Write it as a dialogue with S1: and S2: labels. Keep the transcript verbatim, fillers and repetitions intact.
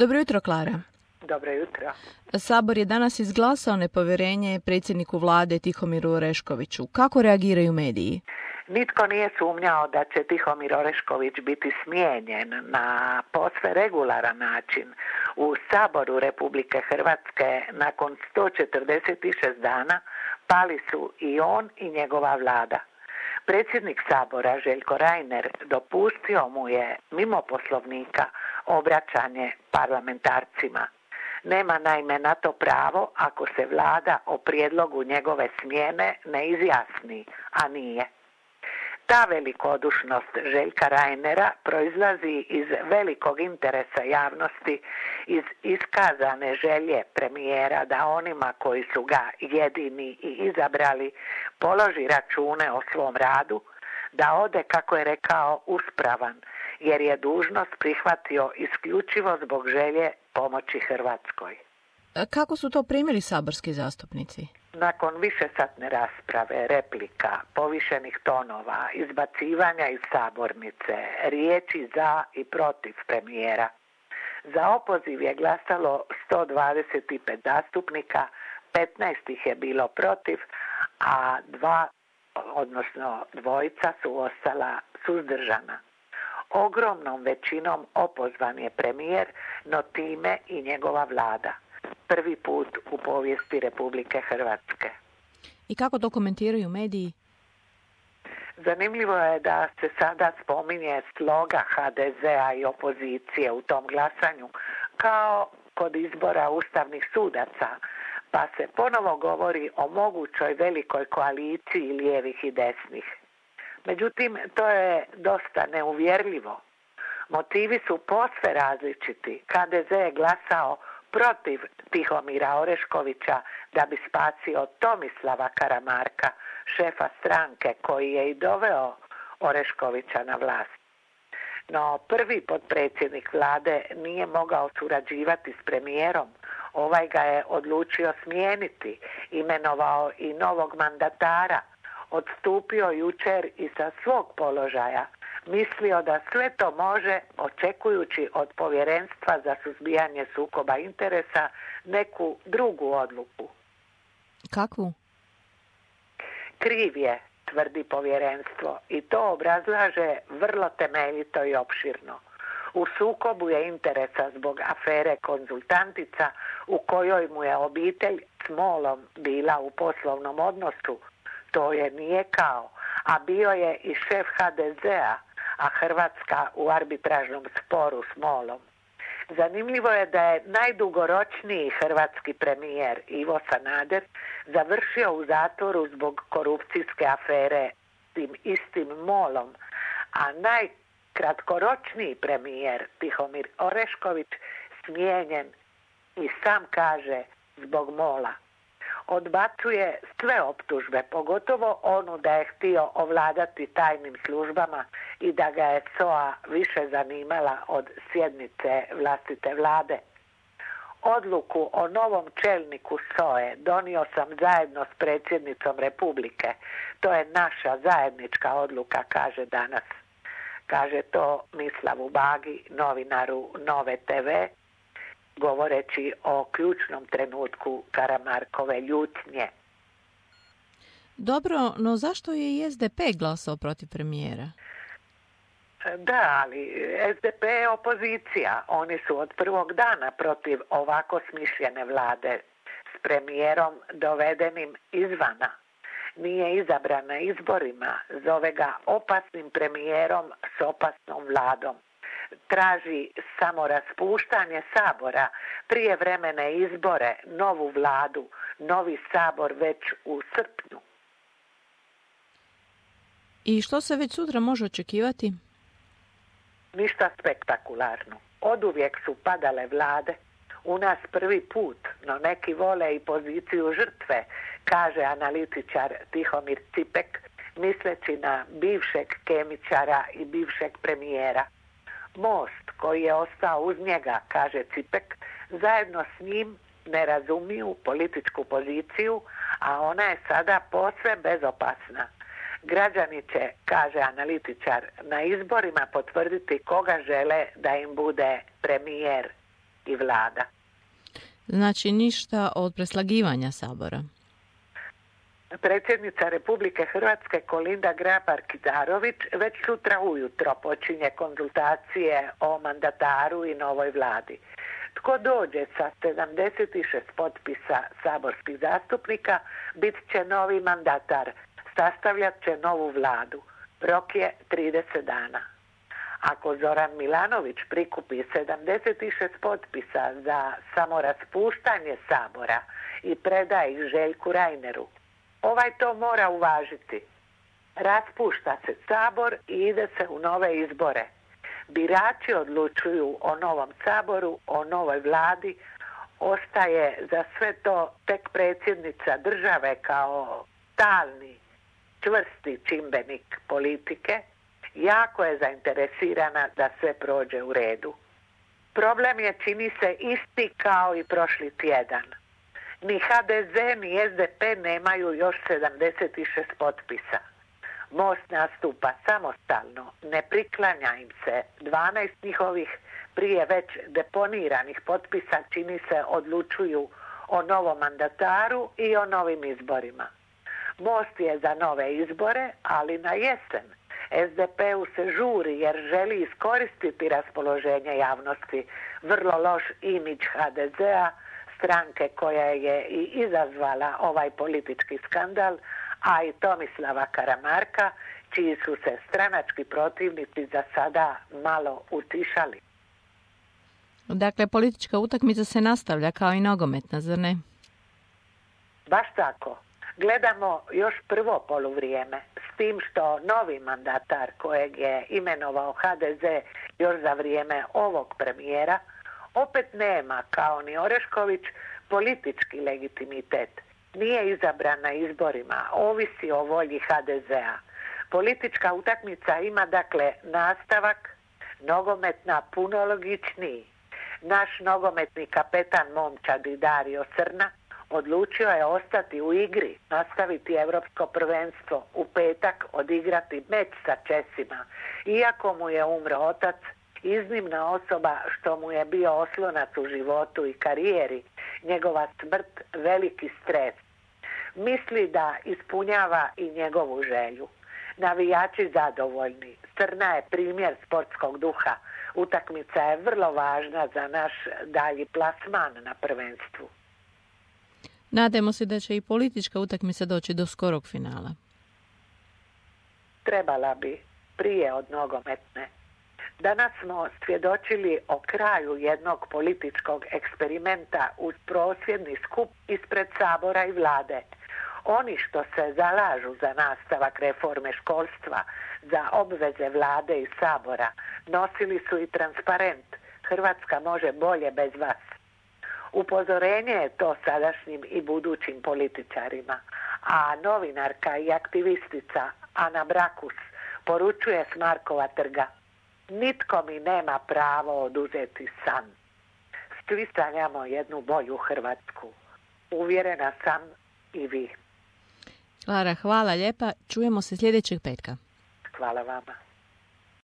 S1: Dobro jutro, Klara.
S2: Dobro jutro.
S1: Sabor je danas izglasao nepovjerenje predsjedniku vlade Tihomiru Oreškoviću. Kako reagiraju mediji?
S2: Nitko nije sumnjao da će Tihomir Orešković biti smijenjen na posve regularan način u Saboru Republike Hrvatske. Nakon sto četrdeset šest dana pali su i on i njegova vlada. Predsjednik Sabora Željko Reiner dopustio mu je mimo Poslovnika obraćanje parlamentarcima. Nema naime na to pravo ako se vlada o prijedlogu njegove smjene ne izjasni, a nije. Ta velikodušnost Željka Reinera proizlazi iz velikog interesa javnosti, iz iskazane želje premijera da onima koji su ga jedini i izabrali položi račune o svom radu, da ode, kako je rekao, uspravan, jer je dužnost prihvatio isključivo zbog želje pomoći Hrvatskoj.
S1: Kako su to primili saborski zastupnici?
S2: Nakon višesatne rasprave, replika, povišenih tonova, izbacivanja iz sabornice, riječi za i protiv premijera, za opoziv je glasalo sto dvadeset pet zastupnika, petnaest ih je bilo protiv, a dva, odnosno dvojica su ostala suzdržana. Ogromnom većinom opozvan je premijer, no time i njegova vlada. Prvi put u povijesti Republike Hrvatske.
S1: I kako to komentiraju mediji?
S2: Zanimljivo je da se sada spominje sloga ha de zea i opozicije u tom glasanju kao kod izbora ustavnih sudaca, pa se ponovo govori o mogućoj velikoj koaliciji lijevih i desnih. Međutim, to je dosta neuvjerljivo. Motivi su posve različiti. ha de ze je glasao protiv Tihomira Oreškovića da bi spasio Tomislava Karamarka, šefa stranke koji je i doveo Oreškovića na vlast. No prvi potpredsjednik vlade nije mogao surađivati s premijerom. Ovaj ga je odlučio smijeniti, imenovao i novog mandatara, odstupio jučer i sa svog položaja, mislio da sve to može, očekujući od Povjerenstva za suzbijanje sukoba interesa neku drugu odluku.
S1: Kakvu?
S2: Kriv je, tvrdi Povjerenstvo, i to obrazlaže vrlo temeljito i opširno. U sukobu je interesa zbog afere Konzultantica, u kojoj mu je obitelj s Molom bila u poslovnom odnosu. To je nije kao, a bio je i šef ha de zea, a Hrvatska u arbitražnom sporu s Molom. Zanimljivo je da je najdugoročniji hrvatski premijer Ivo Sanader završio u zatvoru zbog korupcijske afere s tim istim Molom, a najkratkoročniji premijer Tihomir Orešković smijenjen i sam kaže zbog Mola. Odbacuje sve optužbe, pogotovo onu da je htio ovladati tajnim službama i da ga je es o a više zanimala od sjednice vlastite vlade. Odluku o novom čelniku es o e donio sam zajedno s predsjednicom Republike. To je naša zajednička odluka, kaže danas. Kaže to Mislavu Bagi, novinaru Nove te ve, govoreći o ključnom trenutku Karamarkove ljutnje.
S1: Dobro, no zašto je i es de pe glasao protiv premijera?
S2: Da, ali es de pe je opozicija. Oni su od prvog dana protiv ovako smišljene vlade s premijerom dovedenim izvana. Nije izabran na izborima, zove ga opasnim premijerom s opasnom vladom. Traži samo raspuštanje Sabora, prijevremene izbore, novu vladu, novi Sabor već u srpnju.
S1: I što se već sutra može očekivati?
S2: Ništa spektakularno. Oduvijek su padale vlade. U nas prvi put, no neki vole i poziciju žrtve, kaže analitičar Tihomir Cipek, misleći na bivšeg kemičara i bivšeg premijera. Most koji je ostao uz njega, kaže Cipek, zajedno s njim ne razumiju političku poziciju, a ona je sada posve bezopasna. Građani će, kaže analitičar, na izborima potvrditi koga žele da im bude premijer. i vlada.
S1: Znači ništa od preslagivanja Sabora.
S2: Predsjednica Republike Hrvatske Kolinda Grabar-Kitarović već sutra ujutro počinje konzultacije o mandataru i novoj vladi. Tko dođe sa sedamdeset šest potpisa saborskih zastupnika bit će novi mandatar, sastavljat će novu vladu. Rok je trideset dana. Ako Zoran Milanović prikupi sedamdeset šest potpisa za samoraspuštanje Sabora i preda ih Željku Reineru, ovaj to mora uvažiti. Raspušta se Sabor i ide se u nove izbore. Birači odlučuju o novom Saboru, o novoj vladi. Ostaje za sve to tek predsjednica države kao stalni, čvrsti čimbenik politike. Jako je zainteresirana da sve prođe u redu. Problem je, čini se, isti kao i prošli tjedan. Ni ha de ze ni es de pe nemaju još sedamdeset šest potpisa. Most nastupa samostalno, ne priklanja im se. dvanaest njihovih prije već deponiranih potpisa, čini se, odlučuju o novom mandataru i o novim izborima. Most je za nove izbore, ali na jesen. es de pe-u se žuri jer želi iskoristiti raspoloženje javnosti, vrlo loš imidž ha de ze-a, stranke koja je i izazvala ovaj politički skandal, a i Tomislava Karamarka, čiji su se stranački protivnici za sada malo utišali.
S1: Dakle, politička utakmica se nastavlja kao i nogometna, zar ne?
S2: Baš tako. Gledamo još prvo poluvrijeme, s tim što novi mandatar kojeg je imenovao ha de ze još za vrijeme ovog premijera, opet nema, kao ni Orešković, politički legitimitet. Nije izabran na izborima, ovisi o volji ha de ze-a. Politička utakmica ima dakle nastavak, nogometna puno logičniji. Naš nogometni kapetan momčadi Dario Crna odlučio je ostati u igri, nastaviti europsko prvenstvo, u petak odigrati meč sa Česima. Iako mu je umro otac, iznimna osoba što mu je bio oslonac u životu i karijeri, njegova smrt veliki stres. Misli da ispunjava i njegovu želju. Navijači zadovoljni. Crna je primjer sportskog duha. Utakmica je vrlo važna za naš dalji plasman na prvenstvu.
S1: Nadamo se da će i politička utakmica doći do skorog finala.
S2: Trebala bi prije od nogometne. Danas smo svjedočili o kraju jednog političkog eksperimenta uz prosvjedni skup ispred Sabora i vlade. Oni što se zalažu za nastavak reforme školstva, za obveze vlade i Sabora, nosili su i transparent "Hrvatska može bolje bez vas". Upozorenje je to sadašnjim i budućim političarima, a novinarka i aktivistica Ana Brakus poručuje s Markova trga: "Nitko mi nema pravo oduzeti san. Svi sanjamo jednu bolju Hrvatsku. Uvjerena sam i vi."
S1: Klara, hvala lijepa. Čujemo se sljedećeg petka.
S2: Hvala vama.